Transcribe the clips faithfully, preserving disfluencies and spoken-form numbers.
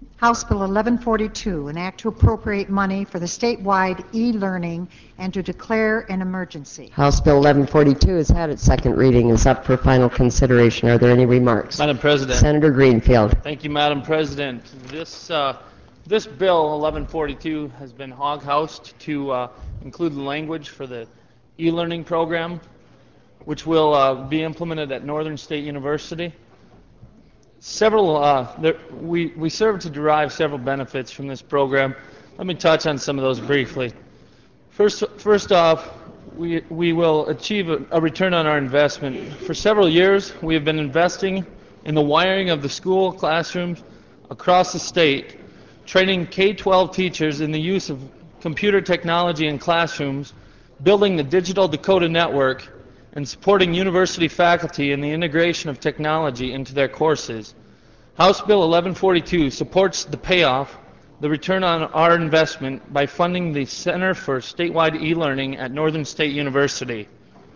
House Bill eleven forty-two, an act to appropriate money for the statewide e-learning and to declare an emergency. House Bill eleven forty-two has had its second reading, is up for final consideration. Are there any remarks? Madam President. Senator Greenfield. Thank you, Madam President. This uh, this bill, eleven forty-two, has been hog-housed to uh, include the language for the e-learning program, which will uh, be implemented at Northern State University. Several, uh, there, we, we serve to derive several benefits from this program. Let me touch on some of those briefly. First, first off, we, we will achieve a, a return on our investment. For several years, we have been investing in the wiring of the school classrooms across the state, training K twelve teachers in the use of computer technology in classrooms, building the Digital Dakota Network, and supporting university faculty in the integration of technology into their courses. House Bill eleven forty-two supports the payoff, the return on our investment, by funding the Center for Statewide E-Learning at Northern State University.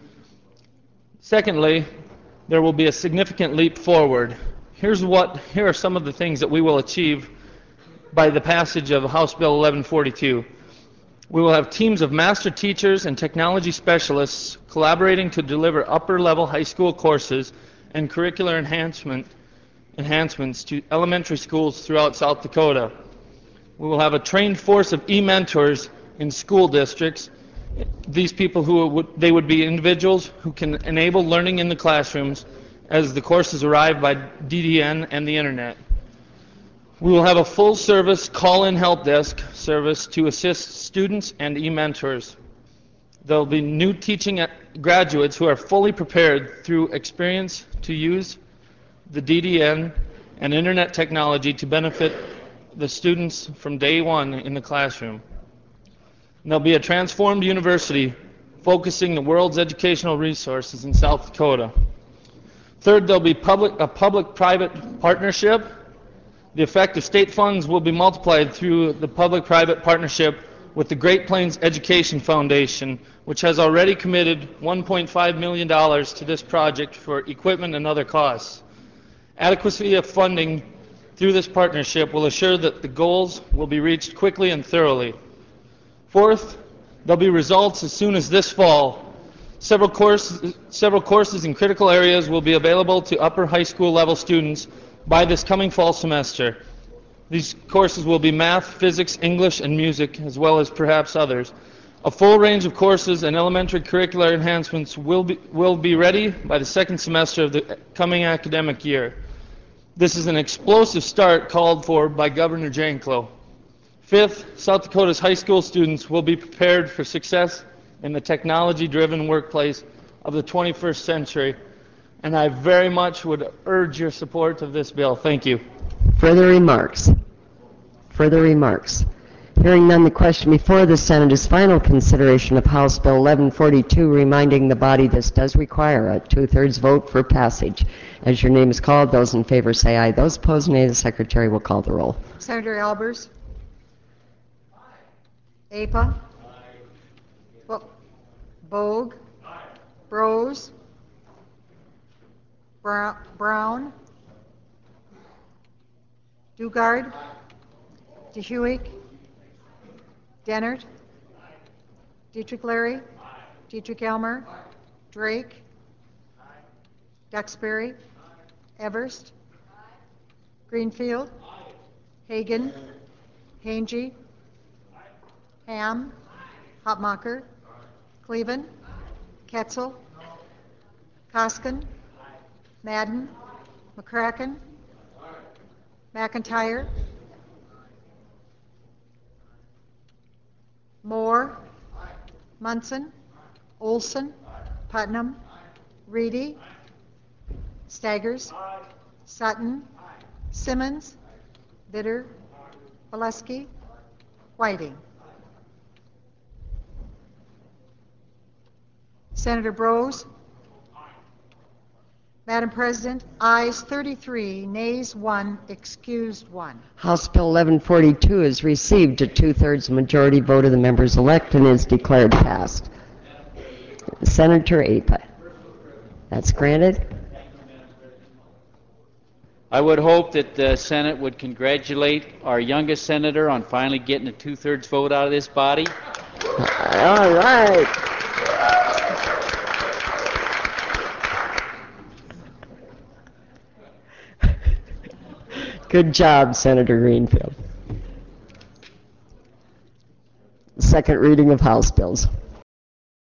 Secondly, there will be a significant leap forward. Here's what, here are some of the things that we will achieve by the passage of House Bill eleven forty-two. We will have teams of master teachers and technology specialists collaborating to deliver upper-level high school courses and curricular enhancement, enhancements to elementary schools throughout South Dakota. We will have a trained force of e-mentors in school districts. These people, who would, they would be individuals who can enable learning in the classrooms as the courses arrive by D D N and the internet. We will have a full-service call-in help desk service to assist students and e-mentors. There will be new teaching graduates who are fully prepared through experience to use the D D N and internet technology to benefit the students from day one in the classroom. And there'll be a transformed university focusing the world's educational resources in South Dakota. Third, there'll be public, a public-private partnership. The effect of state funds will be multiplied through the public-private partnership with the Great Plains Education Foundation, which has already committed one point five million dollars to this project for equipment and other costs. Adequacy of funding through this partnership will assure that the goals will be reached quickly and thoroughly. Fourth, there'll be results as soon as this fall. Several courses, several courses in critical areas will be available to upper high school level students by this coming fall semester. These courses will be math, physics, English, and music, as well as perhaps others. A full range of courses and elementary curricular enhancements will be, will be ready by the second semester of the coming academic year. This is an explosive start called for by Governor Janklow. Fifth, South Dakota's high school students will be prepared for success in the technology-driven workplace of the twenty-first century. And I very much would urge your support of this bill. Thank you. Further remarks? Further remarks? Hearing none, the question before the Senate is final consideration of House Bill eleven forty-two, reminding the body this does require a two-thirds vote for passage. As your name is called, those in favor say aye. Those opposed, nay. The Secretary will call the roll. Senator Albers? Aye. A P A? Aye. Bogue? Aye. Brose? Brown? Dugard? DeHuick? Dennert? Dietrich Larry? Dietrich Elmer? Drake? Duxbury? Everst? Greenfield? Hagan? Hange? Ham? Hopmacher? Cleven? Ketzel? Koskin? Madden? McCracken? McIntyre? Moore? Munson? Olson? Putnam? Reedy? Staggers? Sutton? Simmons? Bitter? Valesky? Whiting? Senator Brose? Madam President, ayes thirty-three, nays one, excused one. House Bill eleven forty-two has received a two-thirds majority vote of the members elect and is declared passed. Senator A P A. That's granted. I would hope that the Senate would congratulate our youngest senator on finally getting a two-thirds vote out of this body. All right. Good job, Senator Greenfield. Second reading of House bills.